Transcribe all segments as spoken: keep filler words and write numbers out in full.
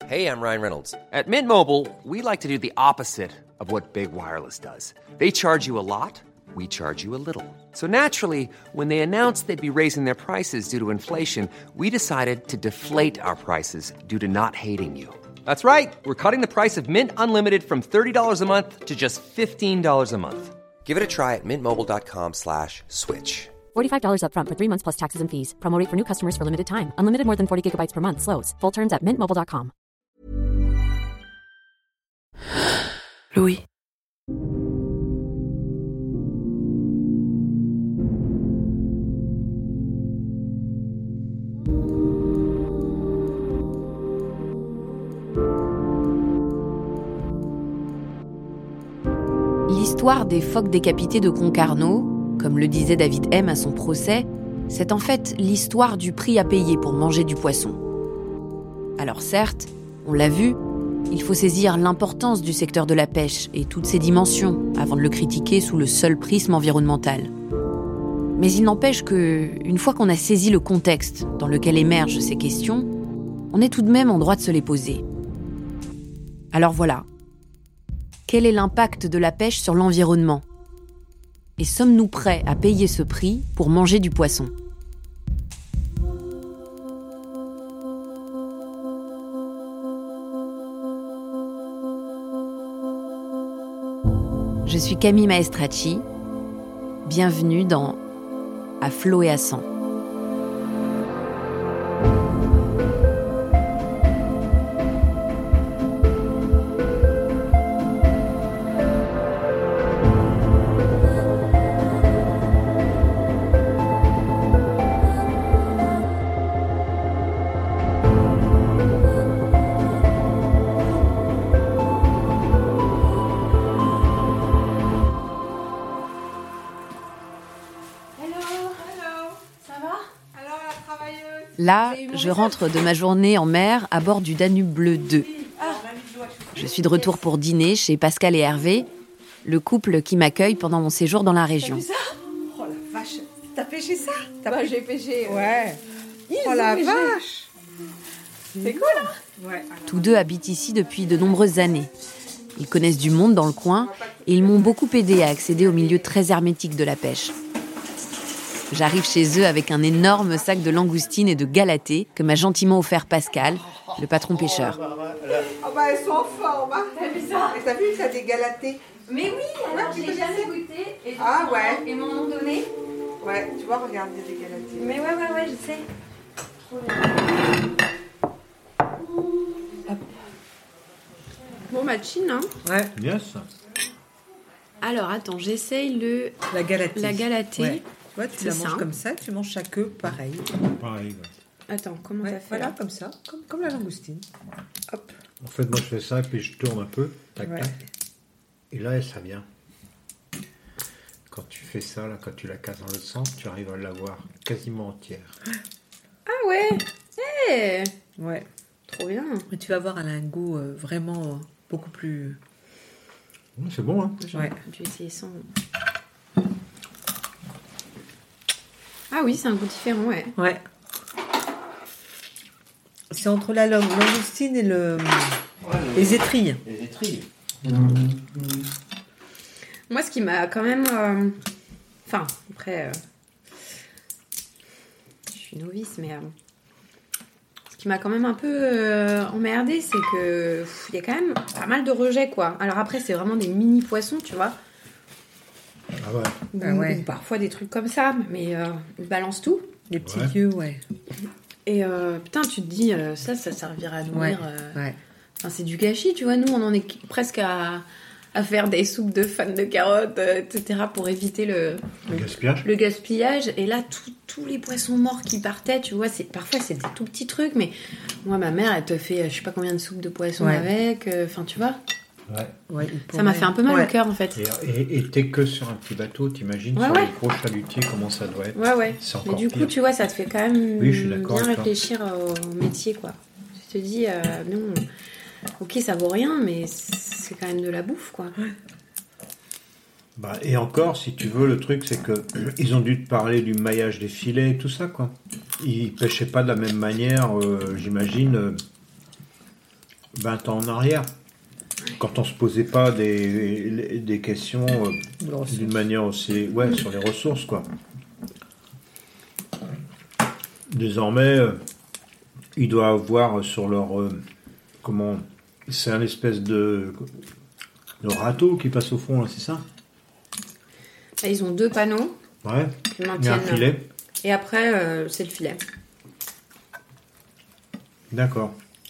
Hey, I'm Ryan Reynolds. At Mint Mobile, we like to do the opposite of what Big Wireless does. They charge you a lot, we charge you a little. So naturally, when they announced they'd be raising their prices due to inflation, we decided to deflate our prices due to not hating you. That's right. We're cutting the price of Mint Unlimited from thirty dollars a month to just fifteen dollars a month. Give it a try at mintmobile.com slash switch. forty-five dollars up front for three months plus taxes and fees. Promo rate for new customers for limited time. Unlimited more than forty gigabytes per month. Slows full terms at mint mobile dot com. Louis. L'histoire des phoques décapités de Concarneau, comme le disait David M à son procès, c'est en fait l'histoire du prix à payer pour manger du poisson. Alors certes, on l'a vu, il faut saisir l'importance du secteur de la pêche et toutes ses dimensions avant de le critiquer sous le seul prisme environnemental. Mais il n'empêche que, une fois qu'on a saisi le contexte dans lequel émergent ces questions, on est tout de même en droit de se les poser. Alors voilà. Quel est l'impact de la pêche sur l'environnement ? Et sommes-nous prêts à payer ce prix pour manger du poisson ? Je suis Camille Maestracci. Bienvenue dans À flot et à sang. Là, je rentre de ma journée en mer à bord du Danube Bleu deux. Je suis de retour pour dîner chez Pascal et Hervé, le couple qui m'accueille pendant mon séjour dans la région. T'as vu ça ? Oh la vache, t'as pêché ça ? T'as Bah, pêché... j'ai pêché. Euh... Ouais. Ils oh la pêché. vache. C'est cool, hein ? Ouais. Tous deux habitent ici depuis de nombreuses années. Ils connaissent du monde dans le coin et ils m'ont beaucoup aidé à accéder au milieu très hermétique de la pêche. J'arrive chez eux avec un énorme sac de langoustines et de galatées que m'a gentiment offert Pascal, le patron pêcheur. Oh bah elles sont en forme, hein. T'as vu ça ? Et t'as vu que t'as des galatées ? Mais oui, alors tu j'ai connaissais ? jamais goûté. Et donc, Ah ouais. Ils m'en ont donné. Ouais, tu vois, regarde, il y a des galatées. Mais ouais, ouais, ouais, je sais. Trop bien. Hop. Bon, bah, chine, hein. Ouais. Bien ça. Alors, attends, j'essaye le... La galatée. La galatée. Ouais. Tu vois, tu C'est la manges ça. comme ça, tu manges chaque œuf pareil. Pareil. Ouais. Attends, comment Ouais, t'as fait voilà, là ? comme ça, comme, comme la langoustine. Hop. En fait, moi je fais ça et puis je tourne un peu. Tac, Ouais. tac. Et là, ça vient. Quand tu fais ça, là, quand tu la casses dans le sens, tu arrives à l'avoir quasiment entière. Ah ouais. Hey, Ouais. trop bien. Mais tu vas voir, elle a un goût euh, vraiment euh, beaucoup plus... Mmh, c'est bon, hein. Ouais. Je vais essayer sans... Ah oui, c'est un goût différent, ouais. Ouais. C'est entre la langue- langoustine et le... les étrilles. Les étrilles. Moi, ce qui m'a quand même... euh, Enfin, après... euh, Je suis novice, mais... euh, Ce qui m'a quand même un peu euh, emmerdée, c'est que pff, il y a quand même pas mal de rejets, quoi. Alors après, c'est vraiment des mini-poissons, tu vois. Ah ouais. Ou, Ah ouais. ou parfois des trucs comme ça, mais euh, ils balancent tout. Les petits Ouais. yeux, ouais. Et euh, putain, tu te dis, euh, ça, ça servira à nourrir... Ouais. euh, Ouais. Enfin, c'est du gâchis, tu vois. Nous, on en est presque à, à faire des soupes de fans de carottes, euh, et cetera, pour éviter le, Le gaspillage. le gaspillage. Et là, tout- tous les poissons morts qui partaient, tu vois, c'est, parfois, c'est des tout petits trucs. Mais moi, ma mère, elle te fait, je sais pas combien de soupes de poissons Ouais. avec. Enfin, tu vois, Ouais. Ouais, il ça pourrait- m'a fait un peu mal ouais. au cœur, en fait. Et, et, et t'es que sur un petit bateau, t'imagines, Ouais, sur ouais. les gros chalutiers, comment ça doit être. Ouais, ouais. C'est Mais encore du coup, pire. tu vois, ça te fait quand même Oui, je suis d'accord bien avec toi. réfléchir au métier, quoi. Tu te dis, euh, non, ok, ça vaut rien, mais c'est quand même de la bouffe, quoi. Bah, et encore, si tu veux, le truc, c'est que ils ont dû te parler du maillage des filets et tout ça, quoi. Ils pêchaient pas de la même manière, euh, j'imagine, euh, vingt ans en arrière, quand on ne se posait pas des, des questions euh, d'une manière aussi... Ouais, sur les ressources, quoi. Désormais, euh, ils doivent avoir sur leur... Euh, comment... C'est un espèce de... de râteau qui passe au fond, là, c'est ça? Là, ils ont deux panneaux. Ouais, qui et un maintiennent. filet. Et après, euh, c'est le filet. D'accord.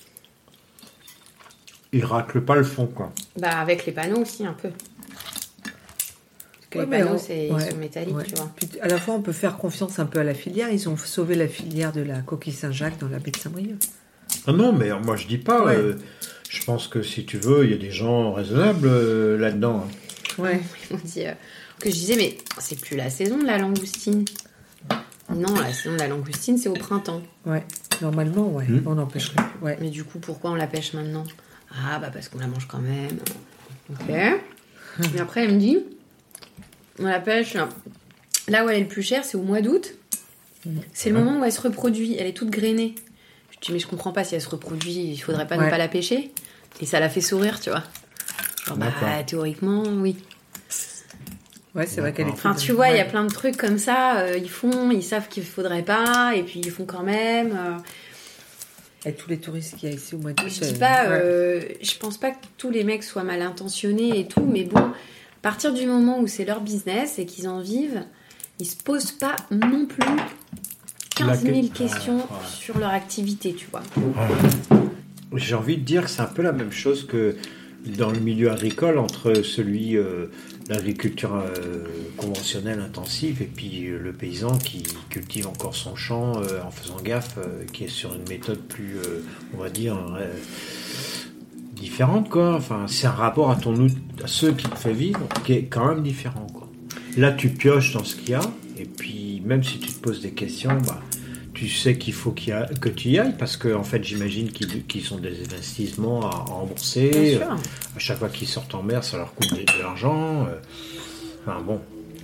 Ils raclent pas le fond, quoi. Bah, avec les panneaux aussi, un peu. Parce que Ouais, les mais panneaux, on- c'est, ouais, ils sont métalliques, ouais. tu vois. Puis, à la fois, on peut faire confiance un peu à la filière. Ils ont sauvé la filière de la coquille Saint-Jacques dans la baie de Saint-Brieuc. Ah non, mais moi je dis pas. Ouais. euh, je pense que si tu veux, il y a des gens raisonnables euh, là-dedans. hein. Ouais. On dit, euh, que je disais, mais c'est plus la saison de la langoustine. Non, la saison de la langoustine, c'est au printemps. Ouais. Normalement, ouais. Hmm. On n'empêcherait plus. Ouais. Mais du coup, pourquoi on la pêche maintenant? Ah, bah parce qu'on la mange quand même. Ok. Et après, elle me dit, on la pêche là où elle est le plus chère, c'est au mois d'août. C'est le Ouais. moment où elle se reproduit. Elle est toute grainée. Je dis, mais je comprends pas, si elle se reproduit, il faudrait pas Ouais. ne pas la pêcher. Et ça la fait sourire, tu vois. Genre, bah, D'accord. théoriquement, oui. Ouais, c'est vrai qu'elle est. Enfin, toute- tu vois, il ouais. y a plein de trucs comme ça. euh, ils font, ils savent qu'il faudrait pas, et puis ils font quand même. euh. Et tous les touristes qu'il y a ici au mois d'août. Je dis euh, pas, ouais. euh, je pense pas que tous les mecs soient mal intentionnés et tout, mais bon, à partir du moment où c'est leur business et qu'ils en vivent, ils se posent pas non plus quinze mille La- questions Ah, ouais. sur leur activité, tu vois. J'ai envie de dire que c'est un peu la même chose que dans le milieu agricole entre celui euh, l'agriculture euh, conventionnelle intensive et puis euh, le paysan qui cultive encore son champ euh, en faisant gaffe, euh, qui est sur une méthode plus, euh, on va dire, euh, différente, quoi. Enfin, c'est un rapport à ton out- à ceux qui te fait vivre qui est quand même différent, quoi. Là, tu pioches dans ce qu'il y a et puis même si tu te poses des questions, bah tu sais qu'il faut qu'il y a, que tu y ailles parce que en fait j'imagine qu'ils, qu'ils ont des investissements à, à rembourser. Bien sûr. Euh, à chaque fois qu'ils sortent en mer, ça leur coûte de, de l'argent. euh. Enfin bon.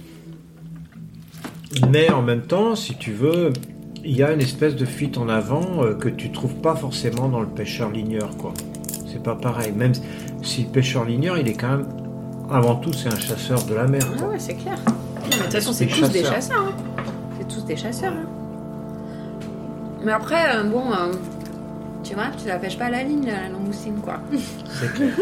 Mais en même temps, si tu veux, il y a une espèce de fuite en avant euh, que tu trouves pas forcément dans le pêcheur ligneur, quoi. C'est pas pareil. Même si le pêcheur ligneur, il est quand même, avant tout, c'est un chasseur de la mer, Ah quoi. ouais, c'est clair. Non, mais de toute façon, c'est Des tous des chasseurs. chasseurs. hein. C'est tous des chasseurs. hein. Mais après, euh, bon, euh, tu vois, tu la pêches pas à la ligne, la langoustine, quoi. C'est clair.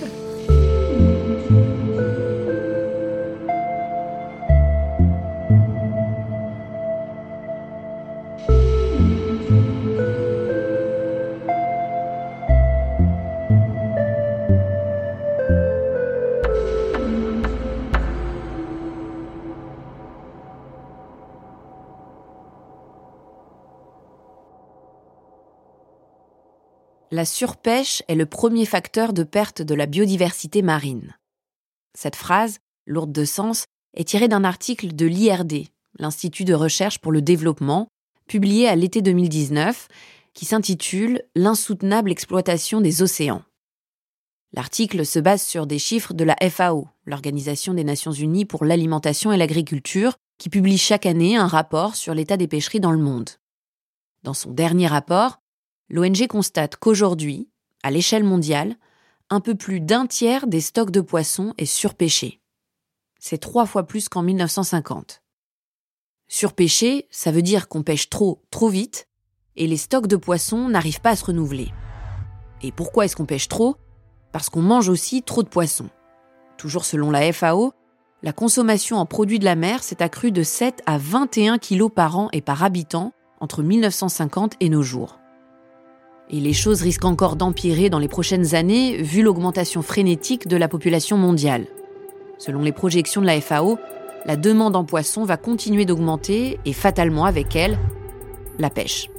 La surpêche est le premier facteur de perte de la biodiversité marine. Cette phrase, lourde de sens, est tirée d'un article de l'I R D, l'Institut de recherche pour le développement, publié à l'été deux mille dix-neuf, qui s'intitule « L'insoutenable exploitation des océans ». L'article se base sur des chiffres de la F A O, l'Organisation des Nations Unies pour l'alimentation et l'agriculture, qui publie chaque année un rapport sur l'état des pêcheries dans le monde. Dans son dernier rapport, l'O N G constate qu'aujourd'hui, à l'échelle mondiale, un peu plus d'un tiers des stocks de poissons est surpêché. C'est trois fois plus qu'en mille neuf cent cinquante. Surpêcher, ça veut dire qu'on pêche trop, trop vite, et les stocks de poissons n'arrivent pas à se renouveler. Et pourquoi est-ce qu'on pêche trop ? Parce qu'on mange aussi trop de poissons. Toujours selon la F A O, la consommation en produits de la mer s'est accrue de sept à vingt et un kilos par an et par habitant entre mille neuf cent cinquante et nos jours. Et les choses risquent encore d'empirer dans les prochaines années vu l'augmentation frénétique de la population mondiale. Selon les projections de la F A O, la demande en poissons va continuer d'augmenter et fatalement avec elle, la pêche.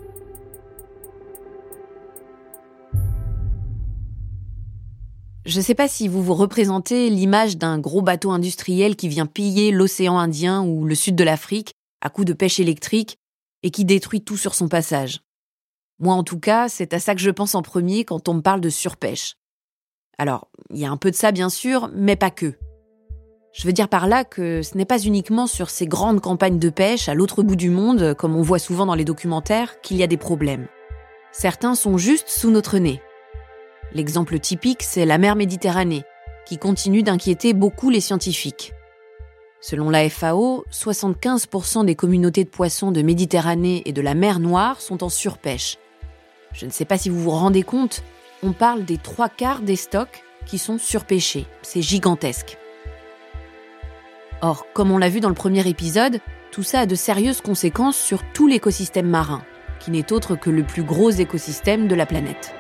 Je ne sais pas si vous vous représentez l'image d'un gros bateau industriel qui vient piller l'océan Indien ou le sud de l'Afrique à coups de pêche électrique et qui détruit tout sur son passage. Moi, en tout cas, c'est à ça que je pense en premier quand on me parle de surpêche. Alors, il y a un peu de ça, bien sûr, mais pas que. Je veux dire par là que ce n'est pas uniquement sur ces grandes campagnes de pêche à l'autre bout du monde, comme on voit souvent dans les documentaires, qu'il y a des problèmes. Certains sont juste sous notre nez. L'exemple typique, c'est la mer Méditerranée, qui continue d'inquiéter beaucoup les scientifiques. Selon la F A O, soixante-quinze pour cent des communautés de poissons de Méditerranée et de la mer Noire sont en surpêche. Je ne sais pas si vous vous rendez compte, on parle des trois quarts des stocks qui sont surpêchés. C'est gigantesque. Or, comme on l'a vu dans le premier épisode, tout ça a de sérieuses conséquences sur tout l'écosystème marin, qui n'est autre que le plus gros écosystème de la planète.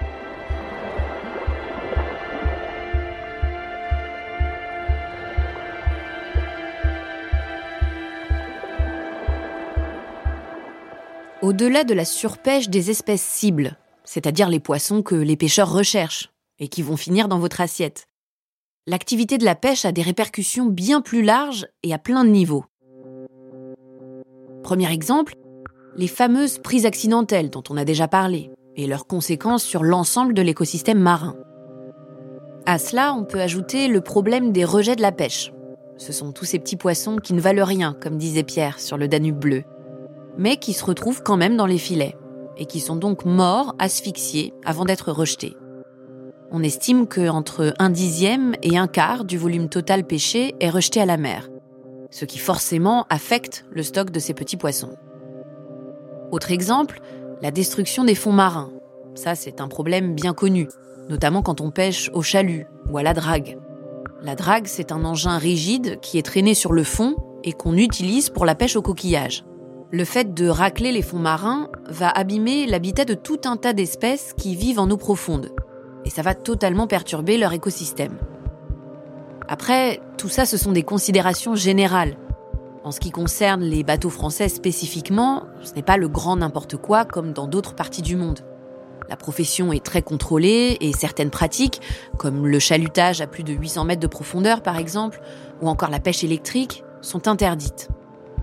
Au-delà de la surpêche des espèces cibles, c'est-à-dire les poissons que les pêcheurs recherchent et qui vont finir dans votre assiette, l'activité de la pêche a des répercussions bien plus larges et à plein de niveaux. Premier exemple, les fameuses prises accidentelles dont on a déjà parlé et leurs conséquences sur l'ensemble de l'écosystème marin. À cela, on peut ajouter le problème des rejets de la pêche. Ce sont tous ces petits poissons qui ne valent rien, comme disait Pierre sur le Danube bleu, mais qui se retrouvent quand même dans les filets et qui sont donc morts, asphyxiés, avant d'être rejetés. On estime qu'entre un dixième et un quart du volume total pêché est rejeté à la mer, ce qui forcément affecte le stock de ces petits poissons. Autre exemple, la destruction des fonds marins. Ça, c'est un problème bien connu, notamment quand on pêche au chalut ou à la drague. La drague, c'est un engin rigide qui est traîné sur le fond et qu'on utilise pour la pêche au coquillage. Le fait de racler les fonds marins va abîmer l'habitat de tout un tas d'espèces qui vivent en eau profonde. Et ça va totalement perturber leur écosystème. Après, tout ça, ce sont des considérations générales. En ce qui concerne les bateaux français spécifiquement, ce n'est pas le grand n'importe quoi comme dans d'autres parties du monde. La profession est très contrôlée et certaines pratiques, comme le chalutage à plus de huit cents mètres de profondeur par exemple, ou encore la pêche électrique, sont interdites.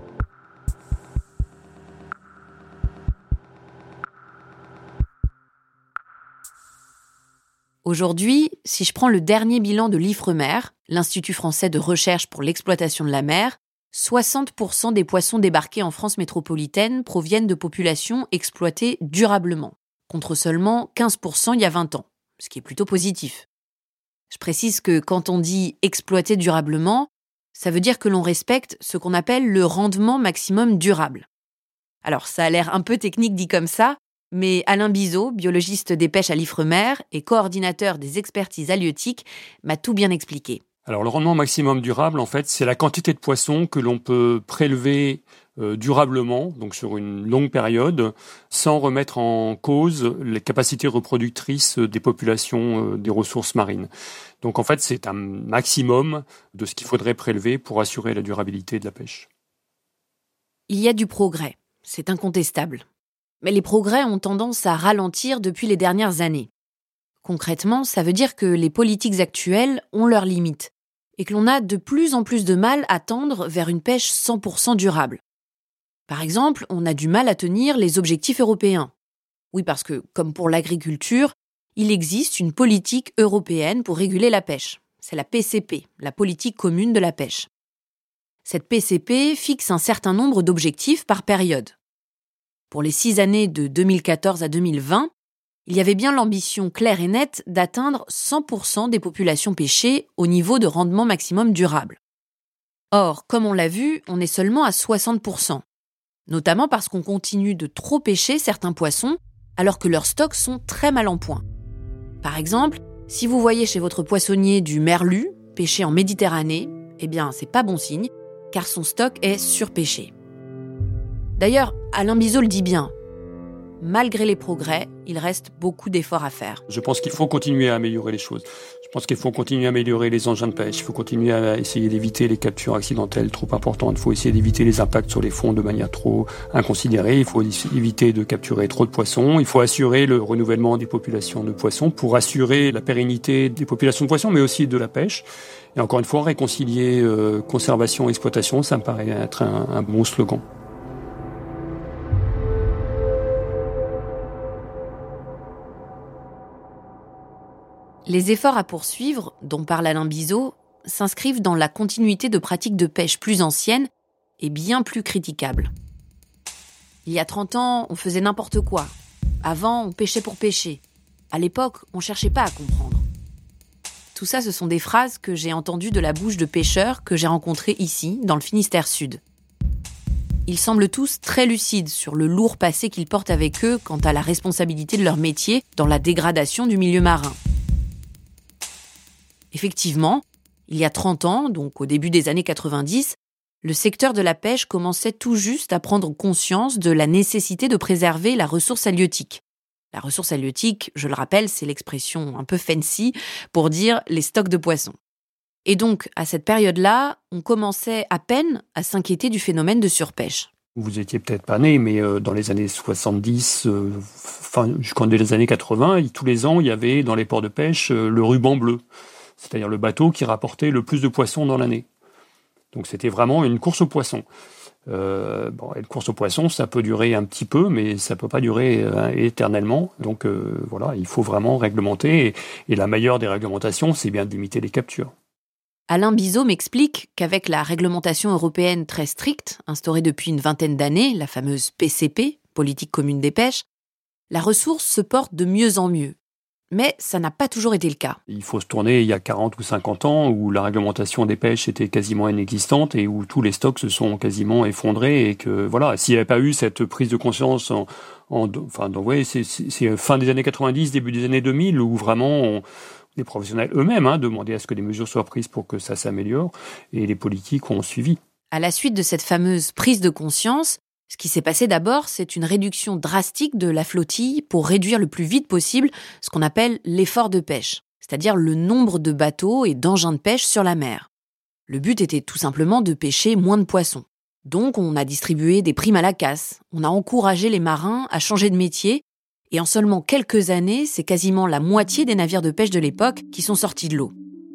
Aujourd'hui, si je prends le dernier bilan de l'Ifremer, l'Institut français de recherche pour l'exploitation de la mer, soixante pour cent des poissons débarqués en France métropolitaine proviennent de populations exploitées durablement, contre seulement quinze pour cent il y a vingt ans, ce qui est plutôt positif. Je précise que quand on dit « exploiter durablement », ça veut dire que l'on respecte ce qu'on appelle le rendement maximum durable. Alors ça a l'air un peu technique dit comme ça, mais Alain Bizot, biologiste des pêches à l'Ifremer et coordinateur des expertises halieutiques, m'a tout bien expliqué. Alors le rendement maximum durable, en fait, c'est la quantité de poissons que l'on peut prélever euh, durablement, donc sur une longue période, sans remettre en cause les capacités reproductrices des populations euh, des ressources marines. Donc en fait, c'est un maximum de ce qu'il faudrait prélever pour assurer la durabilité de la pêche. Il y a du progrès, c'est incontestable. Mais les progrès ont tendance à ralentir depuis les dernières années. Concrètement, ça veut dire que les politiques actuelles ont leurs limites et que l'on a de plus en plus de mal à tendre vers une pêche cent pour cent durable. Par exemple, on a du mal à tenir les objectifs européens. Oui, parce que, comme pour l'agriculture, il existe une politique européenne pour réguler la pêche. C'est la P C P, la politique commune de la pêche. Cette P C P fixe un certain nombre d'objectifs par période. Pour les six années de deux mille quatorze à deux mille vingt, il y avait bien l'ambition claire et nette d'atteindre cent pour cent des populations pêchées au niveau de rendement maximum durable. Or, comme on l'a vu, on est seulement à soixante pour cent, notamment parce qu'on continue de trop pêcher certains poissons alors que leurs stocks sont très mal en point. Par exemple, si vous voyez chez votre poissonnier du merlu pêché en Méditerranée, eh bien, c'est pas bon signe, car son stock est surpêché. D'ailleurs, Alain Bizot le dit bien. Malgré les progrès, il reste beaucoup d'efforts à faire. Je pense qu'il faut continuer à améliorer les choses. Je pense qu'il faut continuer à améliorer les engins de pêche. Il faut continuer à essayer d'éviter les captures accidentelles trop importantes. Il faut essayer d'éviter les impacts sur les fonds de manière trop inconsidérée. Il faut éviter de capturer trop de poissons. Il faut assurer le renouvellement des populations de poissons pour assurer la pérennité des populations de poissons, mais aussi de la pêche. Et encore une fois, réconcilier euh, conservation et exploitation, ça me paraît être un, un bon slogan. Les efforts à poursuivre, dont parle Alain Bizot, s'inscrivent dans la continuité de pratiques de pêche plus anciennes et bien plus critiquables. Il y a trente ans, on faisait n'importe quoi. Avant, on pêchait pour pêcher. À l'époque, on ne cherchait pas à comprendre. Tout ça, ce sont des phrases que j'ai entendues de la bouche de pêcheurs que j'ai rencontrés ici, dans le Finistère Sud. Ils semblent tous très lucides sur le lourd passé qu'ils portent avec eux quant à la responsabilité de leur métier dans la dégradation du milieu marin. Effectivement, il y a trente ans, donc au début des années quatre-vingt-dix, le secteur de la pêche commençait tout juste à prendre conscience de la nécessité de préserver la ressource halieutique. La ressource halieutique, je le rappelle, c'est l'expression un peu fancy pour dire les stocks de poissons. Et donc, à cette période-là, on commençait à peine à s'inquiéter du phénomène de surpêche. Vous étiez peut-être pas né, mais euh, dans les années soixante-dix, euh, enfin jusqu'en les années quatre-vingts, tous les ans, il y avait dans les ports de pêche euh, le ruban bleu, c'est-à-dire le bateau qui rapportait le plus de poissons dans l'année. Donc c'était vraiment une course aux poissons. Euh, bon, et une course aux poissons, ça peut durer un petit peu, mais ça peut pas durer euh, éternellement. Donc euh, voilà, il faut vraiment réglementer. Et, et la meilleure des réglementations, c'est bien de limiter les captures. Alain Bizot m'explique qu'avec la réglementation européenne très stricte, instaurée depuis une vingtaine d'années, la fameuse P C P, Politique commune des pêches, la ressource se porte de mieux en mieux. Mais ça n'a pas toujours été le cas. Il faut se tourner il y a quarante ou cinquante ans où la réglementation des pêches était quasiment inexistante et où tous les stocks se sont quasiment effondrés et que voilà, s'il n'y avait pas eu cette prise de conscience en, en enfin, donc, ouais, c'est, c'est, c'est fin des années quatre-vingt-dix, début des années deux mille où vraiment on, les professionnels eux-mêmes hein, demandaient à ce que des mesures soient prises pour que ça s'améliore et les politiques ont suivi. À la suite de cette fameuse prise de conscience, ce qui s'est passé d'abord, c'est une réduction drastique de la flottille pour réduire le plus vite possible ce qu'on appelle l'effort de pêche, c'est-à-dire le nombre de bateaux et d'engins de pêche sur la mer. Le but était tout simplement de pêcher moins de poissons. Donc on a distribué des primes à la casse, on a encouragé les marins à changer de métier, et en seulement quelques années, c'est quasiment la moitié des navires de pêche de l'époque qui sont sortis de l'eau.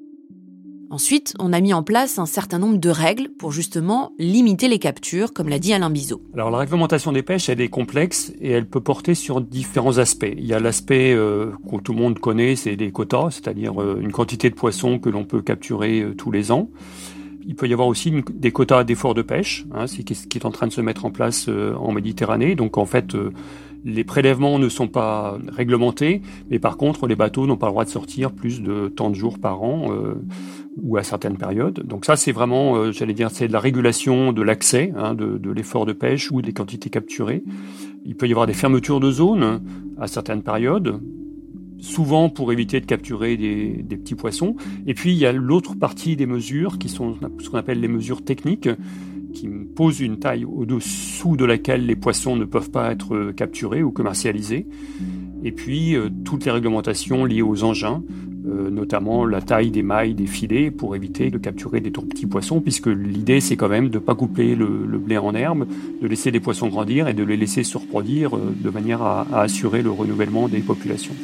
Ensuite, on a mis en place un certain nombre de règles pour justement limiter les captures, comme l'a dit Alain Bizot. Alors la réglementation des pêches, elle est complexe et elle peut porter sur différents aspects. Il y a l'aspect euh, que tout le monde connaît, c'est les quotas, c'est-à-dire euh, une quantité de poissons que l'on peut capturer euh, tous les ans. Il peut y avoir aussi une, des quotas d'efforts de pêche, hein, c'est ce qui est en train de se mettre en place euh, en Méditerranée. Donc en fait, euh, les prélèvements ne sont pas réglementés, mais par contre, les bateaux n'ont pas le droit de sortir plus de tant de jours par an euh, ou à certaines périodes. Donc ça, c'est vraiment, euh, j'allais dire, c'est de la régulation de l'accès, hein, de, de l'effort de pêche ou des quantités capturées. Il peut y avoir des fermetures de zones à certaines périodes, souvent pour éviter de capturer des, des petits poissons. Et puis, il y a l'autre partie des mesures qui sont ce qu'on appelle les mesures techniques, qui posent une taille au-dessous de laquelle les poissons ne peuvent pas être capturés ou commercialisés. Et puis, euh, toutes les réglementations liées aux engins, euh, notamment la taille des mailles, des filets, pour éviter de capturer des tout petits poissons, puisque l'idée, c'est quand même de ne pas couper le, le blé en herbe, de laisser les poissons grandir et de les laisser se reproduire euh, de manière à, à assurer le renouvellement des populations.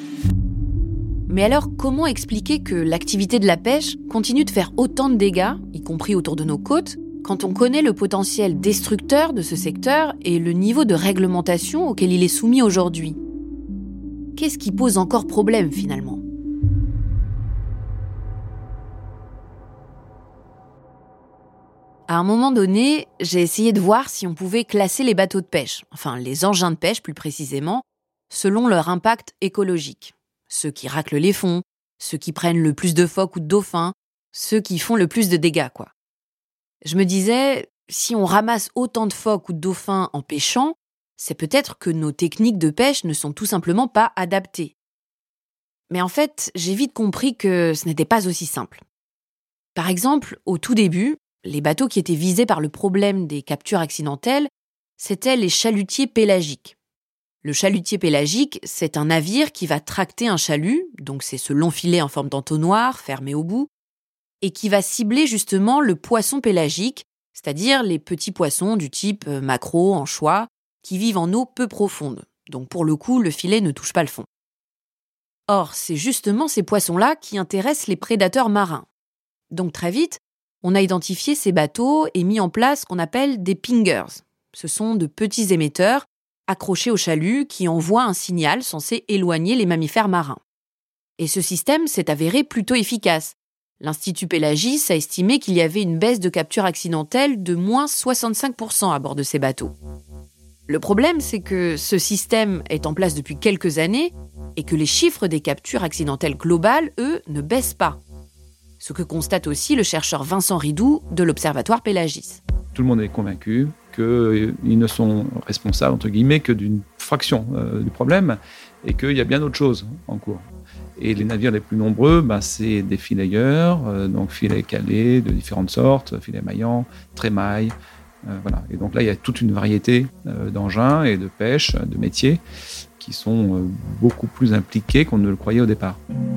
Mais alors, comment expliquer que l'activité de la pêche continue de faire autant de dégâts, y compris autour de nos côtes, quand on connaît le potentiel destructeur de ce secteur et le niveau de réglementation auquel il est soumis aujourd'hui? Qu'est-ce qui pose encore problème finalement? À un moment donné, j'ai essayé de voir si on pouvait classer les bateaux de pêche, enfin les engins de pêche plus précisément, selon leur impact écologique. Ceux qui raclent les fonds, ceux qui prennent le plus de phoques ou de dauphins, ceux qui font le plus de dégâts, quoi. Je me disais, si on ramasse autant de phoques ou de dauphins en pêchant, c'est peut-être que nos techniques de pêche ne sont tout simplement pas adaptées. Mais en fait, j'ai vite compris que ce n'était pas aussi simple. Par exemple, au tout début, les bateaux qui étaient visés par le problème des captures accidentelles, c'étaient les chalutiers pélagiques. Le chalutier pélagique, c'est un navire qui va tracter un chalut, donc c'est ce long filet en forme d'entonnoir fermé au bout, et qui va cibler justement le poisson pélagique, c'est-à-dire les petits poissons du type maquereau, anchois, qui vivent en eau peu profonde. Donc pour le coup, le filet ne touche pas le fond. Or, c'est justement ces poissons-là qui intéressent les prédateurs marins. Donc très vite, on a identifié ces bateaux et mis en place ce qu'on appelle des pingers. Ce sont de petits émetteurs accrochés au chalut qui envoient un signal censé éloigner les mammifères marins. Et ce système s'est avéré plutôt efficace. L'Institut Pélagis a estimé qu'il y avait une baisse de capture accidentelle de moins soixante-cinq pour cent à bord de ces bateaux. Le problème, c'est que ce système est en place depuis quelques années et que les chiffres des captures accidentelles globales, eux, ne baissent pas. Ce que constate aussi le chercheur Vincent Ridoux de l'Observatoire Pélagis. Tout le monde est convaincu qu'ils ne sont responsables, entre guillemets, que d'une fraction euh, du problème et qu'il y a bien d'autres choses en cours. Et les navires les plus nombreux, ben, c'est des filayeurs, euh, donc filets calés de différentes sortes, filets maillants, trémailles. Euh, voilà. Et donc là, il y a toute une variété euh, d'engins et de pêche, de métiers, qui sont euh, beaucoup plus impliqués qu'on ne le croyait au départ.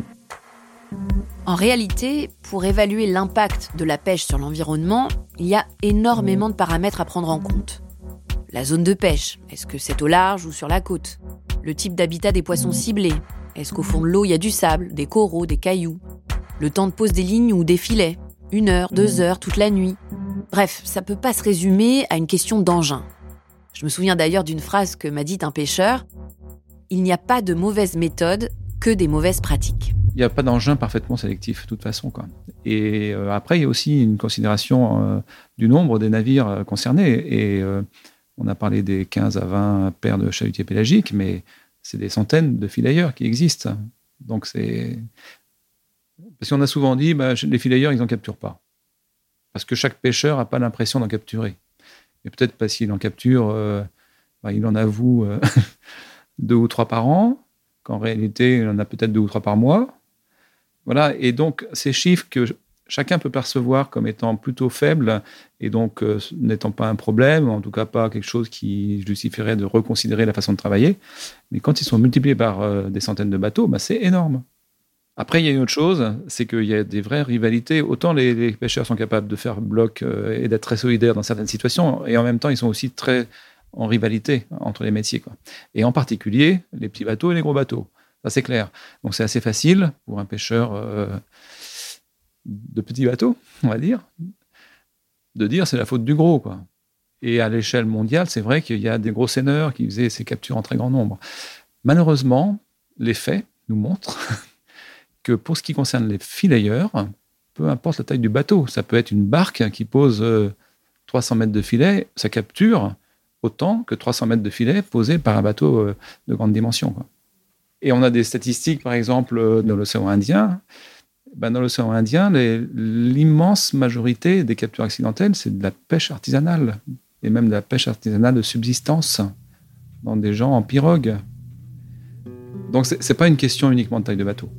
En réalité, pour évaluer l'impact de la pêche sur l'environnement, il y a énormément de paramètres à prendre en compte. La zone de pêche, est-ce que c'est au large ou sur la côte ? Le type d'habitat des poissons ciblés, est-ce qu'au fond de l'eau, il y a du sable, des coraux, des cailloux ? Le temps de pose des lignes ou des filets, une heure, deux heures, toute la nuit. Bref, ça peut pas se résumer à une question d'engin. Je me souviens d'ailleurs d'une phrase que m'a dite un pêcheur. Il n'y a pas de mauvaise méthode, que des mauvaises pratiques. Il n'y a pas d'engin parfaitement sélectif, de toute façon, quoi. Et euh, après, il y a aussi une considération euh, du nombre des navires euh, concernés. Et euh, on a parlé des quinze à vingt paires de chalutiers pélagiques, mais c'est des centaines de filayeurs qui existent. Donc c'est... Parce qu'on a souvent dit, bah, les filayeurs, ils n'en capturent pas. Parce que chaque pêcheur n'a pas l'impression d'en capturer. Et peut-être parce qu'il en capture, euh, bah, il en avoue euh, deux ou trois par an, qu'en réalité, il en a peut-être deux ou trois par mois. Voilà. Et donc, ces chiffres que chacun peut percevoir comme étant plutôt faibles, et donc euh, n'étant pas un problème, ou en tout cas pas quelque chose qui justifierait de reconsidérer la façon de travailler, mais quand ils sont multipliés par euh, des centaines de bateaux, bah, c'est énorme. Après, il y a une autre chose, c'est qu'il y a des vraies rivalités. Autant les, les pêcheurs sont capables de faire bloc euh, et d'être très solidaires dans certaines situations, et en même temps, ils sont aussi très en rivalité entre les métiers, quoi. Et en particulier, les petits bateaux et les gros bateaux. Ça, c'est clair. Donc, c'est assez facile pour un pêcheur euh, de petits bateaux, on va dire, de dire c'est la faute du gros, quoi. Et à l'échelle mondiale, c'est vrai qu'il y a des gros seineurs qui faisaient ces captures en très grand nombre. Malheureusement, les faits nous montrent que pour ce qui concerne les filayeurs, peu importe la taille du bateau, ça peut être une barque qui pose euh, trois cents mètres de filet, ça capture autant que trois cents mètres de filet posés par un bateau euh, de grande dimension, quoi. Et on a des statistiques, par exemple, euh, dans l'océan Indien. Ben, dans l'océan Indien, les, l'immense majorité des captures accidentelles, c'est de la pêche artisanale, et même de la pêche artisanale de subsistance, dans des gens en pirogue. Donc, c'est, c'est pas une question uniquement de taille de bateau.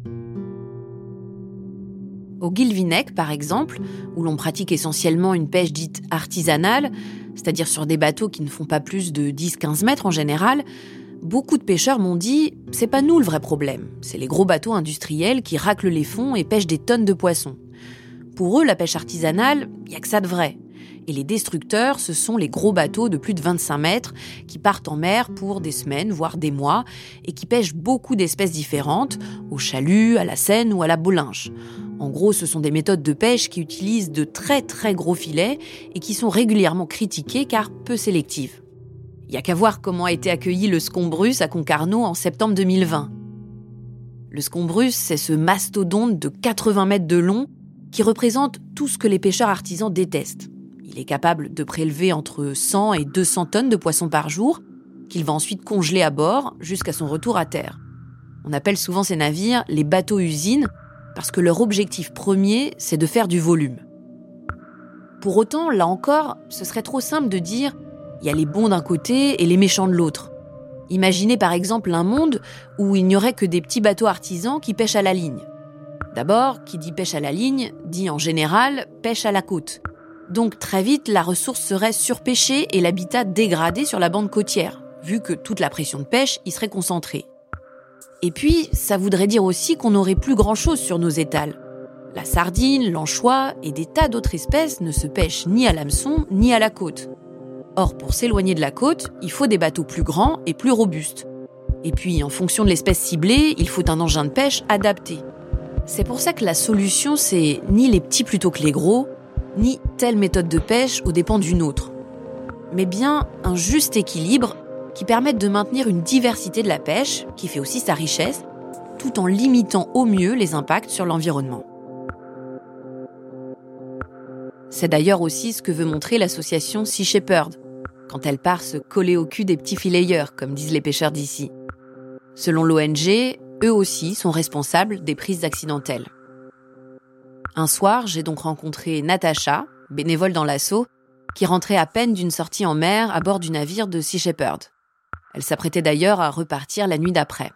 Au Guilvinec, par exemple, où l'on pratique essentiellement une pêche dite artisanale, c'est-à-dire sur des bateaux qui ne font pas plus de dix à quinze mètres en général, beaucoup de pêcheurs m'ont dit « c'est pas nous le vrai problème, c'est les gros bateaux industriels qui raclent les fonds et pêchent des tonnes de poissons. Pour eux, la pêche artisanale, il n'y a que ça de vrai. Et les destructeurs, ce sont les gros bateaux de plus de vingt-cinq mètres qui partent en mer pour des semaines, voire des mois, et qui pêchent beaucoup d'espèces différentes, au chalut, à la seine ou à la boulinche. En gros, ce sont des méthodes de pêche qui utilisent de très très gros filets et qui sont régulièrement critiquées car peu sélectives. Il n'y a qu'à voir comment a été accueilli le Scombrus à Concarneau en septembre deux mille vingt. Le Scombrus, c'est ce mastodonte de quatre-vingts mètres de long qui représente tout ce que les pêcheurs artisans détestent. Il est capable de prélever entre cent et deux cents tonnes de poissons par jour, qu'il va ensuite congeler à bord jusqu'à son retour à terre. On appelle souvent ces navires les bateaux-usines parce que leur objectif premier, c'est de faire du volume. Pour autant, là encore, ce serait trop simple de dire « il y a les bons d'un côté et les méchants de l'autre ». Imaginez par exemple un monde où il n'y aurait que des petits bateaux artisans qui pêchent à la ligne. D'abord, qui dit pêche à la ligne, dit en général pêche à la côte. Donc très vite, la ressource serait surpêchée et l'habitat dégradé sur la bande côtière, vu que toute la pression de pêche y serait concentrée. Et puis, ça voudrait dire aussi qu'on n'aurait plus grand-chose sur nos étals. La sardine, l'anchois et des tas d'autres espèces ne se pêchent ni à l'hameçon ni à la côte. Or, pour s'éloigner de la côte, il faut des bateaux plus grands et plus robustes. Et puis, en fonction de l'espèce ciblée, il faut un engin de pêche adapté. C'est pour ça que la solution, c'est ni les petits plutôt que les gros, ni telle méthode de pêche aux dépens d'une autre. Mais bien un juste équilibre qui permette de maintenir une diversité de la pêche, qui fait aussi sa richesse, tout en limitant au mieux les impacts sur l'environnement. C'est d'ailleurs aussi ce que veut montrer l'association Sea Shepherd. quand elle part se coller au cul des petits fileyeurs, comme disent les pêcheurs d'ici. Selon l'O N G, eux aussi sont responsables des prises accidentelles. Un soir, j'ai donc rencontré Natacha, bénévole dans l'assaut, qui rentrait à peine d'une sortie en mer à bord du navire de Sea Shepherd. Elle s'apprêtait d'ailleurs à repartir la nuit d'après.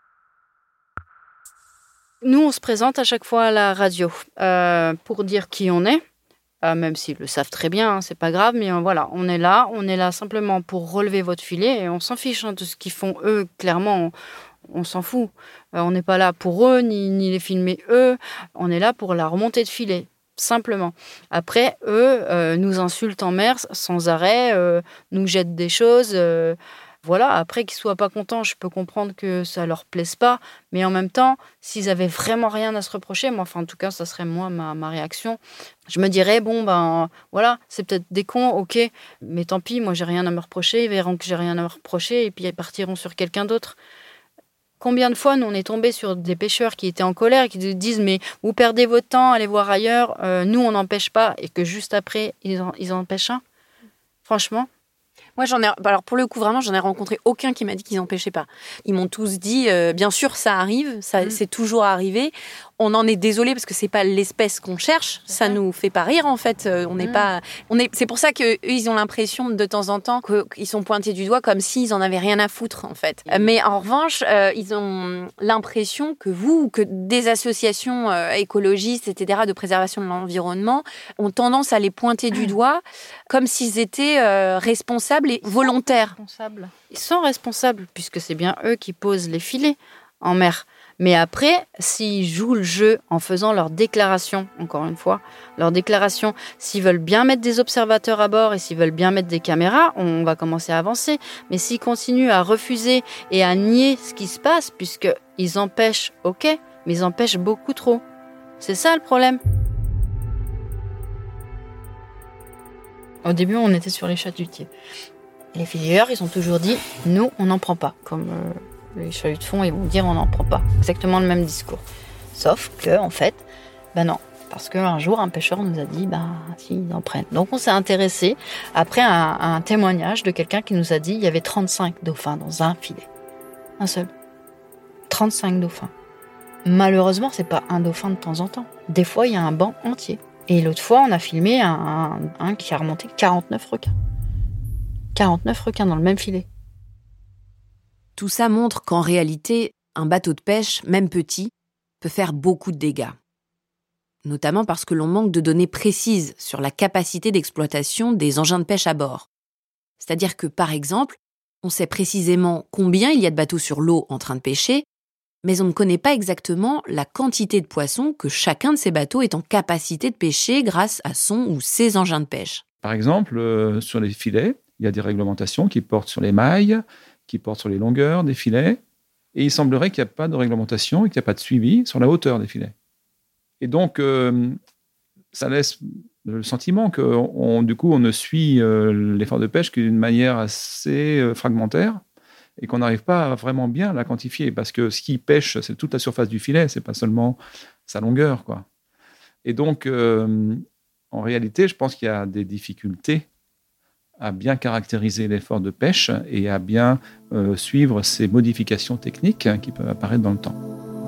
Nous, on se présente à chaque fois à la radio euh, pour dire qui on est, euh, même s'ils le savent très bien, hein, c'est pas grave, mais euh, voilà, on est là, on est là simplement pour relever votre filet et on s'en fiche hein, de ce qu'ils font eux, clairement, on, on s'en fout. Euh, on n'est pas là pour eux, ni, ni les filmer eux, on est là pour la remontée de filet. Simplement. Après, eux euh, nous insultent en mer sans arrêt, euh, nous jettent des choses. Euh, voilà. Après, qu'ils soient pas contents, je peux comprendre que ça leur plaise pas. Mais en même temps, s'ils avaient vraiment rien à se reprocher, moi, enfin, en tout cas, ça serait moi ma, ma réaction. Je me dirais bon ben voilà, c'est peut-être des cons, ok, mais tant pis, moi j'ai rien à me reprocher. Ils verront que j'ai rien à me reprocher et puis ils partiront sur quelqu'un d'autre. Combien de fois, nous, on est tombés sur des pêcheurs qui étaient en colère et qui nous disent « Mais vous perdez votre temps, allez voir ailleurs, euh, nous, on n'empêche pas. » Et que juste après, ils en, ils en pêchent un. Franchement. Moi, j'en ai, alors pour le coup, vraiment, j'en ai rencontré aucun qui m'a dit qu'ils n'empêchaient pas. Ils m'ont tous dit, euh, bien sûr, ça arrive, ça, mmh. c'est toujours arrivé. On en est désolé parce que c'est pas l'espèce qu'on cherche. C'est ça, ça nous fait pas rire en fait. Euh, on n'est mmh. pas, on est. C'est pour ça que eux, ils ont l'impression de temps en temps qu'ils sont pointés du doigt comme s'ils en avaient rien à foutre en fait. Mmh. Mais en revanche, euh, ils ont l'impression que vous ou que des associations euh, écologistes, et cetera, de préservation de l'environnement, ont tendance à les pointer du doigt comme s'ils étaient euh, responsables et volontaires. Responsables. Ils sont responsables puisque c'est bien eux qui posent les filets en mer. Mais après, s'ils jouent le jeu en faisant leur déclaration, encore une fois, leur déclaration, s'ils veulent bien mettre des observateurs à bord et s'ils veulent bien mettre des caméras, on va commencer à avancer. Mais s'ils continuent à refuser et à nier ce qui se passe, puisqu'ils empêchent, ok, mais ils empêchent beaucoup trop. C'est ça le problème. Au début, on était sur les chalutiers. Les filières, ils ont toujours dit, nous, on n'en prend pas, comme... Euh les chaluts de fond, ils vont dire on n'en prend pas. Exactement le même discours. Sauf que, en fait, ben non. Parce qu'un jour, un pêcheur nous a dit, ben si, ils en prennent. Donc on s'est intéressé après un, un témoignage de quelqu'un qui nous a dit il y avait trente-cinq dauphins dans un filet. Un seul. trente-cinq dauphins. Malheureusement, c'est pas un dauphin de temps en temps. Des fois, il y a un banc entier. Et l'autre fois, on a filmé un, un, un qui a remonté quarante-neuf requins. quarante-neuf requins dans le même filet. Tout ça montre qu'en réalité, un bateau de pêche, même petit, peut faire beaucoup de dégâts. Notamment parce que l'on manque de données précises sur la capacité d'exploitation des engins de pêche à bord. C'est-à-dire que, par exemple, on sait précisément combien il y a de bateaux sur l'eau en train de pêcher, mais on ne connaît pas exactement la quantité de poissons que chacun de ces bateaux est en capacité de pêcher grâce à son ou ses engins de pêche. Par exemple, euh, sur les filets, il y a des réglementations qui portent sur les mailles, qui portent sur les longueurs des filets, et il semblerait qu'il n'y a pas de réglementation et qu'il n'y a pas de suivi sur la hauteur des filets. Et donc, euh, ça laisse le sentiment que, on, du coup, on ne suit euh, l'effort de pêche d'une manière assez euh, fragmentaire et qu'on n'arrive pas à vraiment bien la quantifier, parce que ce qui pêche, c'est toute la surface du filet, c'est pas seulement sa longueur, quoi. Et donc, euh, en réalité, je pense qu'il y a des difficultés à bien caractériser l'effort de pêche et à bien euh, suivre ces modifications techniques hein, qui peuvent apparaître dans le temps.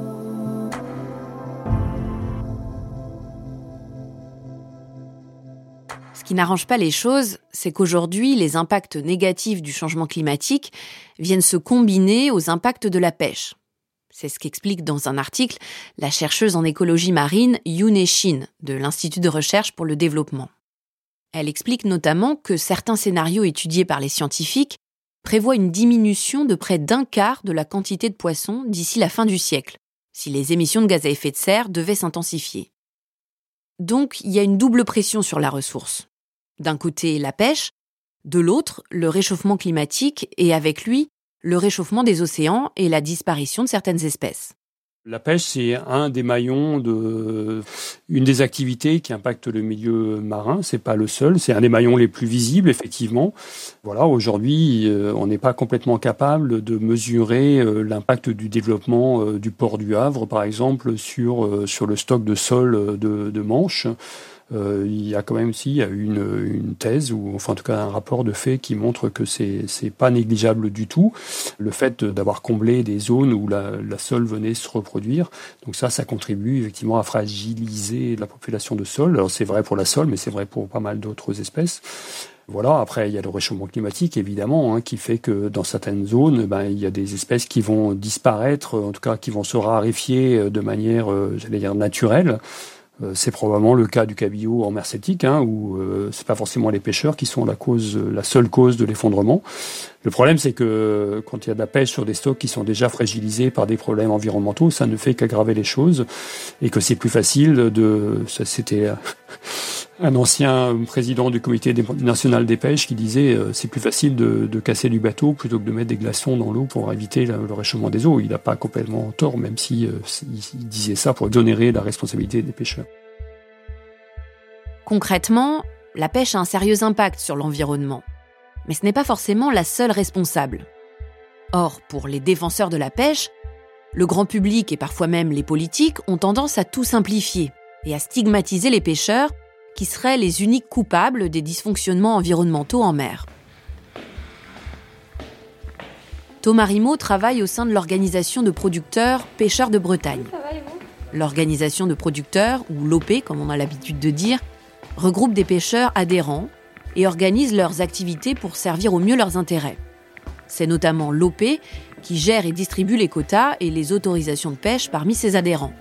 Ce qui n'arrange pas les choses, c'est qu'aujourd'hui, les impacts négatifs du changement climatique viennent se combiner aux impacts de la pêche. C'est ce qu'explique dans un article la chercheuse en écologie marine Yoon Shin de l'Institut de recherche pour le développement. Elle explique notamment que certains scénarios étudiés par les scientifiques prévoient une diminution de près d'un quart de la quantité de poissons d'ici la fin du siècle, si les émissions de gaz à effet de serre devaient s'intensifier. Donc, il y a une double pression sur la ressource. D'un côté, la pêche, de l'autre, le réchauffement climatique et avec lui, le réchauffement des océans et la disparition de certaines espèces. La pêche, c'est un des maillons de, une des activités qui impacte le milieu marin. C'est pas le seul. C'est un des maillons les plus visibles, effectivement. Voilà. Aujourd'hui, euh, on n'est pas complètement capable de mesurer euh, l'impact du développement euh, du port du Havre, par exemple, sur, euh, sur le stock de sole de, de Manche. Euh, il y a quand même aussi il y a une, une thèse, ou enfin en tout cas un rapport de fait qui montre que c'est, c'est pas négligeable du tout, le fait d'avoir comblé des zones où la, la sole venait se reproduire. Donc ça, ça contribue effectivement à fragiliser la population de sole. Alors c'est vrai pour la sole, mais c'est vrai pour pas mal d'autres espèces. Voilà. Après, il y a le réchauffement climatique, évidemment, hein, qui fait que dans certaines zones, ben, il y a des espèces qui vont disparaître, en tout cas qui vont se raréfier de manière, euh, j'allais dire, naturelle. Euh, c'est probablement le cas du cabillaud en mer Celtique, hein, où euh, c'est pas forcément les pêcheurs qui sont la cause, la seule cause de l'effondrement. Le problème, c'est que quand il y a de la pêche sur des stocks qui sont déjà fragilisés par des problèmes environnementaux, ça ne fait qu'aggraver les choses, et que c'est plus facile de... Ça, c'était un ancien président du comité national des pêches qui disait euh, c'est plus facile de, de casser du bateau plutôt que de mettre des glaçons dans l'eau pour éviter le, le réchauffement des eaux. Il n'a pas complètement tort, même si euh, il disait ça pour exonérer la responsabilité des pêcheurs. Concrètement, la pêche a un sérieux impact sur l'environnement. Mais ce n'est pas forcément la seule responsable. Or, pour les défenseurs de la pêche, le grand public et parfois même les politiques ont tendance à tout simplifier et à stigmatiser les pêcheurs qui seraient les uniques coupables des dysfonctionnements environnementaux en mer. Thomas Rimaud travaille au sein de l'organisation de producteurs Pêcheurs de Bretagne. L'organisation de producteurs, ou l'O P comme on a l'habitude de dire, regroupe des pêcheurs adhérents et organise leurs activités pour servir au mieux leurs intérêts. C'est notamment l'O P qui gère et distribue les quotas et les autorisations de pêche parmi ses adhérents.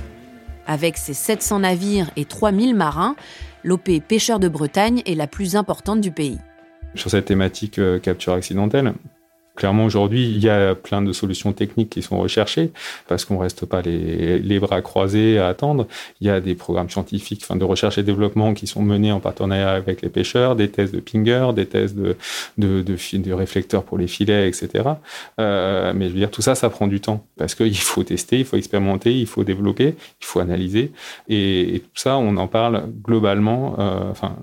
Avec ses sept cents navires et trois mille marins, l'O P Pêcheurs de Bretagne est la plus importante du pays. Sur cette thématique euh, capture accidentelle, clairement, aujourd'hui, il y a plein de solutions techniques qui sont recherchées parce qu'on ne reste pas les, les bras croisés à attendre. Il y a des programmes scientifiques, enfin, de recherche et développement qui sont menés en partenariat avec les pêcheurs, des tests de pinger, des tests de, de, de, de, de réflecteurs pour les filets, et cetera. Euh, mais je veux dire, tout ça, ça prend du temps parce qu'il faut tester, il faut expérimenter, il faut développer, il faut analyser. Et, et tout ça, on en parle globalement. Euh, enfin,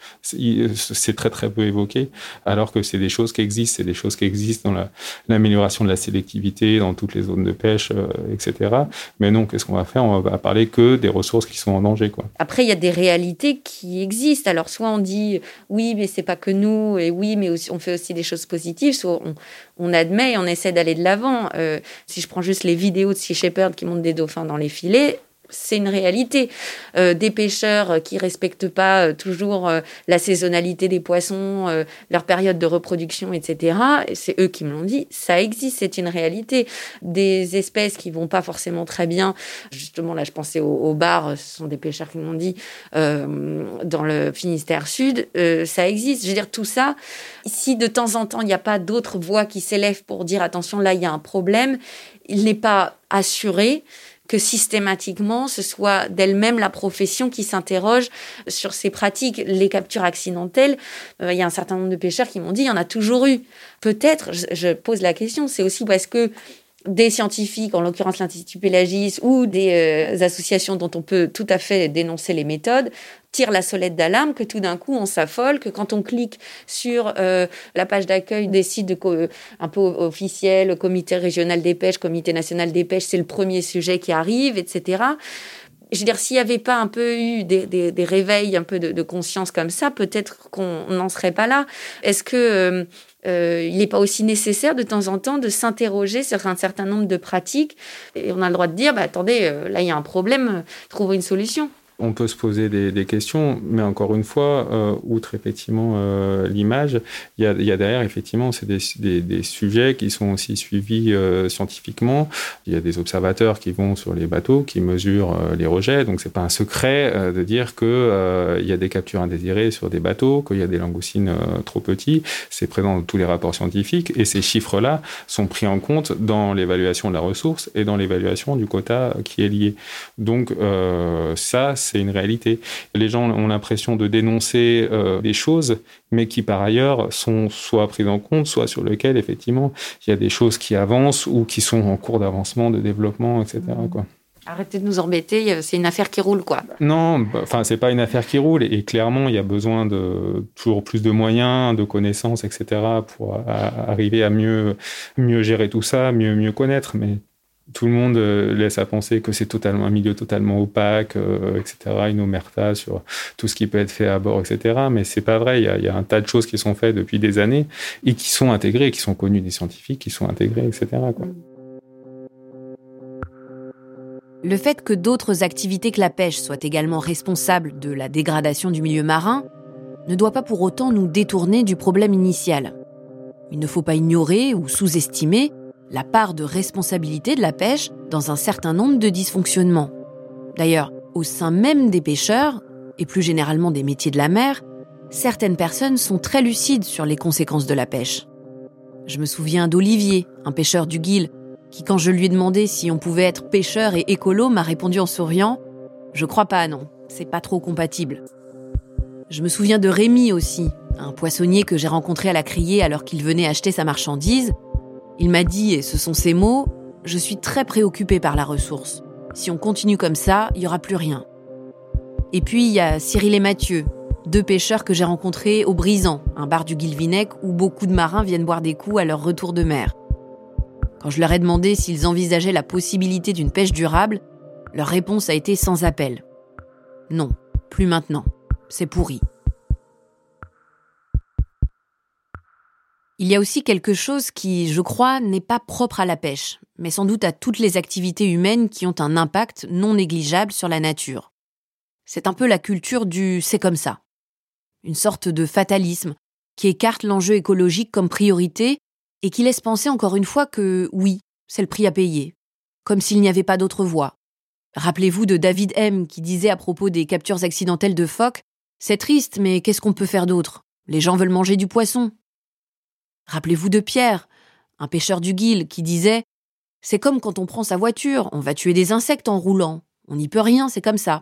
c'est très, très peu évoqué alors que c'est des choses qui existent, c'est des choses qui existent dans la, l'amélioration de la sélectivité dans toutes les zones de pêche, euh, et cetera. Mais non, qu'est-ce qu'on va faire ? On va parler que des ressources qui sont en danger, quoi. Après, il y a des réalités qui existent. Alors, soit on dit oui, mais c'est pas que nous, et oui, mais aussi, on fait aussi des choses positives, soit on, on admet et on essaie d'aller de l'avant. Euh, si je prends juste les vidéos de Sea Shepherd qui montent des dauphins dans les filets, c'est une réalité. Euh, des pêcheurs qui respectent pas euh, toujours euh, la saisonnalité des poissons, euh, leur période de reproduction, et cetera. Et c'est eux qui me l'ont dit. Ça existe, c'est une réalité. Des espèces qui vont pas forcément très bien. Justement, là, je pensais au, au bar. Ce sont des pêcheurs qui m'ont dit euh, dans le Finistère Sud. Euh, ça existe. Je veux dire, tout ça. Si de temps en temps, il n'y a pas d'autres voix qui s'élèvent pour dire attention, là, il y a un problème, il n'est pas assuré que systématiquement, ce soit d'elle-même la profession qui s'interroge sur ces pratiques. Les captures accidentelles, euh, il y a un certain nombre de pêcheurs qui m'ont dit, il y en a toujours eu. Peut-être, je, je pose la question, c'est aussi parce que des scientifiques, en l'occurrence l'Institut Pélagis, ou des euh, associations dont on peut tout à fait dénoncer les méthodes, tirent la sonnette d'alarme, que tout d'un coup on s'affole, que quand on clique sur euh, la page d'accueil des sites de co- un peu officiels, Comité régional des pêches, Comité national des pêches, c'est le premier sujet qui arrive, et cetera. Je veux dire, s'il n'y avait pas un peu eu des, des, des réveils un peu de, de conscience comme ça, peut-être qu'on n'en serait pas là. Est-ce que euh, euh, il n'est pas aussi nécessaire de temps en temps de s'interroger sur un certain nombre de pratiques et on a le droit de dire, bah, attendez, euh, là il y a un problème, trouvons une solution. On peut se poser des, des questions, mais encore une fois, euh, outre effectivement euh, l'image, il y a, y a derrière effectivement c'est des, des, des sujets qui sont aussi suivis euh, scientifiquement. Il y a des observateurs qui vont sur les bateaux, qui mesurent euh, les rejets. Donc c'est pas un secret euh, de dire que euh, il y a des captures indésirées sur des bateaux, qu'il y a des langoustines euh, trop petits. C'est présent dans tous les rapports scientifiques et ces chiffres-là sont pris en compte dans l'évaluation de la ressource et dans l'évaluation du quota qui est lié. Donc euh, ça c'est une réalité. Les gens ont l'impression de dénoncer euh, des choses, mais qui par ailleurs sont soit prises en compte, soit sur lesquelles effectivement il y a des choses qui avancent ou qui sont en cours d'avancement, de développement, et cetera, quoi. Arrêtez de nous embêter, c'est une affaire qui roule, quoi. Non, enfin, c'est pas une affaire qui roule. Et clairement, il y a besoin de toujours plus de moyens, de connaissances, et cetera, pour a, arriver à mieux, mieux gérer tout ça, mieux, mieux connaître. Mais tout le monde euh, laisse à penser que c'est totalement un milieu totalement opaque, euh, et cetera, une omerta sur tout ce qui peut être fait à bord, et cetera. Mais c'est pas vrai. Il y a, il y a un tas de choses qui sont faites depuis des années et qui sont intégrées, qui sont connues des scientifiques, qui sont intégrées, et cetera, quoi. Le fait que d'autres activités que la pêche soient également responsables de la dégradation du milieu marin ne doit pas pour autant nous détourner du problème initial. Il ne faut pas ignorer ou sous-estimer la part de responsabilité de la pêche dans un certain nombre de dysfonctionnements. D'ailleurs, au sein même des pêcheurs, et plus généralement des métiers de la mer, certaines personnes sont très lucides sur les conséquences de la pêche. Je me souviens d'Olivier, un pêcheur du Guil, qui, quand je lui ai demandé si on pouvait être pêcheur et écolo, m'a répondu en souriant « Je crois pas, non, c'est pas trop compatible ». Je me souviens de Rémi aussi, un poissonnier que j'ai rencontré à la criée alors qu'il venait acheter sa marchandise. Il m'a dit, et ce sont ses mots, « Je suis très préoccupé par la ressource. Si on continue comme ça, il y aura plus rien ». Et puis il y a Cyril et Mathieu, deux pêcheurs que j'ai rencontrés au Brisant, un bar du Guilvinec où beaucoup de marins viennent boire des coups à leur retour de mer. Quand je leur ai demandé s'ils envisageaient la possibilité d'une pêche durable, leur réponse a été sans appel. Non, plus maintenant. C'est pourri. Il y a aussi quelque chose qui, je crois, n'est pas propre à la pêche, mais sans doute à toutes les activités humaines qui ont un impact non négligeable sur la nature. C'est un peu la culture du « c'est comme ça ». Une sorte de fatalisme qui écarte l'enjeu écologique comme priorité et qui laisse penser encore une fois que, oui, c'est le prix à payer, comme s'il n'y avait pas d'autre voie. Rappelez-vous de David M qui disait à propos des captures accidentelles de phoques « C'est triste, mais qu'est-ce qu'on peut faire d'autre ? Les gens veulent manger du poisson. » Rappelez-vous de Pierre, un pêcheur du Guil, qui disait « C'est comme quand on prend sa voiture, on va tuer des insectes en roulant. On n'y peut rien, c'est comme ça. »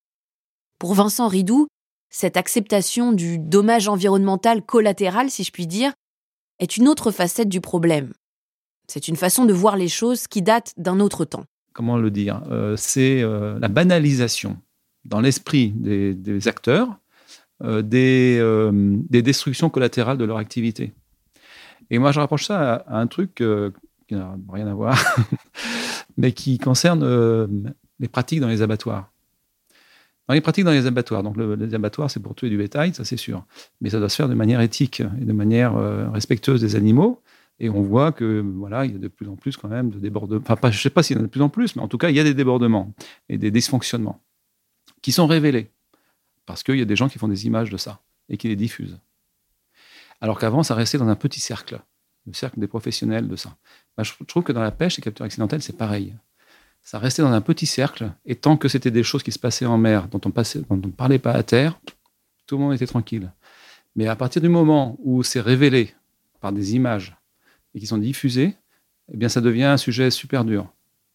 Pour Vincent Ridou, cette acceptation du dommage environnemental collatéral, si je puis dire, est une autre facette du problème. C'est une façon de voir les choses qui date d'un autre temps. Comment le dire euh, C'est euh, la banalisation dans l'esprit des, des acteurs euh, des, euh, des destructions collatérales de leur activité. Et moi, je rapproche ça à, à un truc euh, qui n'a rien à voir, mais qui concerne euh, les pratiques dans les abattoirs. Dans les pratiques dans les abattoirs, donc le, les abattoirs, c'est pour tuer du bétail, ça c'est sûr, mais ça doit se faire de manière éthique et de manière euh, respectueuse des animaux. Et on voit que voilà, il y a de plus en plus quand même de débordements. Enfin, pas, je ne sais pas s'il y en a de plus en plus, mais en tout cas, il y a des débordements et des dysfonctionnements qui sont révélés parce qu'il y a des gens qui font des images de ça et qui les diffusent. Alors qu'avant, ça restait dans un petit cercle, le cercle des professionnels de ça. Ben, je trouve que dans la pêche et capture accidentelle, c'est pareil. Ça restait dans un petit cercle, et tant que c'était des choses qui se passaient en mer, dont on ne parlait pas à terre, tout le monde était tranquille. Mais à partir du moment où c'est révélé par des images et qui sont diffusées, eh bien, ça devient un sujet super dur.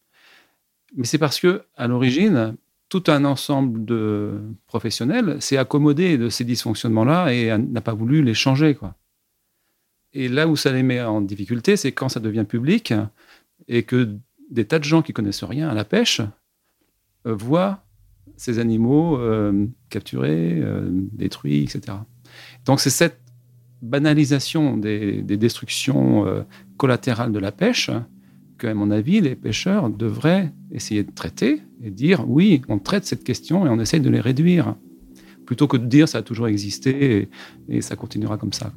Mais c'est parce que, à l'origine, tout un ensemble de professionnels s'est accommodé de ces dysfonctionnements-là et n'a pas voulu les changer, quoi. Et là où ça les met en difficulté, c'est quand ça devient public et que des tas de gens qui connaissent rien à la pêche euh, voient ces animaux euh, capturés, euh, détruits, et cetera. Donc c'est cette banalisation des, des destructions euh, collatérales de la pêche que, à mon avis, les pêcheurs devraient essayer de traiter et dire oui, on traite cette question et on essaye de les réduire, plutôt que de dire ça a toujours existé et, et ça continuera comme ça.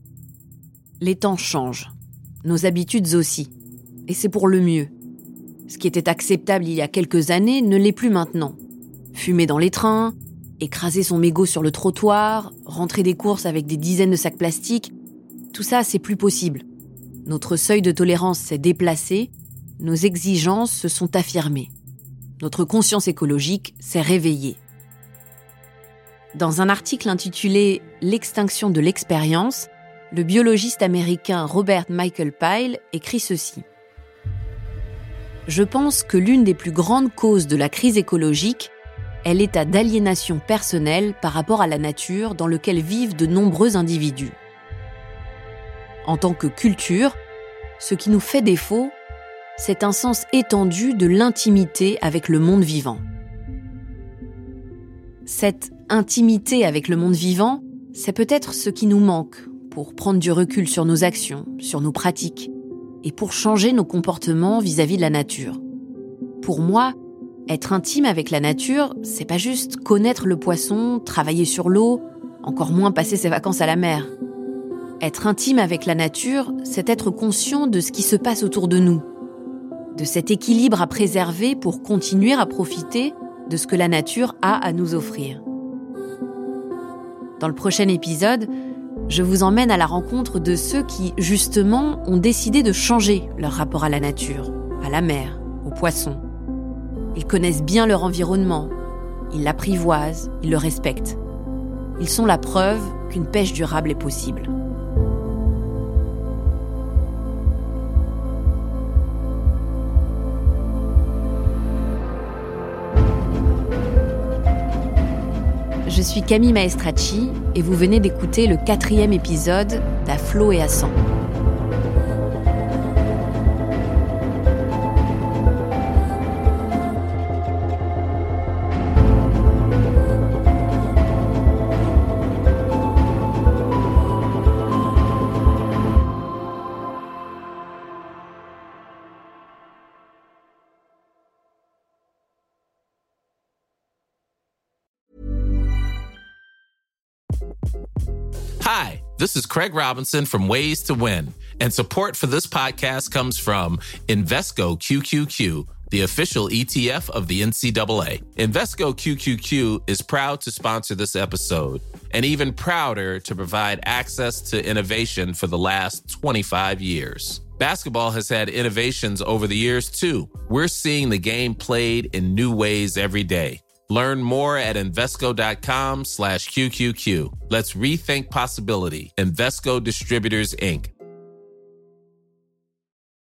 Les temps changent, nos habitudes aussi, et c'est pour le mieux. Ce qui était acceptable il y a quelques années ne l'est plus maintenant. Fumer dans les trains, écraser son mégot sur le trottoir, rentrer des courses avec des dizaines de sacs plastiques, tout ça, c'est plus possible. Notre seuil de tolérance s'est déplacé, nos exigences se sont affirmées. Notre conscience écologique s'est réveillée. Dans un article intitulé « L'extinction de l'expérience », le biologiste américain Robert Michael Pyle écrit ceci. Je pense que l'une des plus grandes causes de la crise écologique est l'état d'aliénation personnelle par rapport à la nature dans lequel vivent de nombreux individus. En tant que culture, ce qui nous fait défaut, c'est un sens étendu de l'intimité avec le monde vivant. Cette intimité avec le monde vivant, c'est peut-être ce qui nous manque pour prendre du recul sur nos actions, sur nos pratiques, et pour changer nos comportements vis-à-vis de la nature. Pour moi, être intime avec la nature, c'est pas juste connaître le poisson, travailler sur l'eau, encore moins passer ses vacances à la mer. Être intime avec la nature, c'est être conscient de ce qui se passe autour de nous, de cet équilibre à préserver pour continuer à profiter de ce que la nature a à nous offrir. Dans le prochain épisode, je vous emmène à la rencontre de ceux qui, justement, ont décidé de changer leur rapport à la nature, à la mer, aux poissons. Ils connaissent bien leur environnement, ils l'apprivoisent, ils le respectent. Ils sont la preuve qu'une pêche durable est possible. Je suis Camille Maestracci et vous venez d'écouter le quatrième épisode d'À flot et à sang. Hi, this is Craig Robinson from Ways to Win, and support for this podcast comes from Invesco Q Q Q, the official E T F of the N C double A. Invesco Q Q Q is proud to sponsor this episode, and even prouder to provide access to innovation for the last twenty-five years. Basketball has had innovations over the years, too. We're seeing the game played in new ways every day. Learn more at Invesco.com slash QQQ. Let's rethink possibility. Invesco Distributors, Incorporated.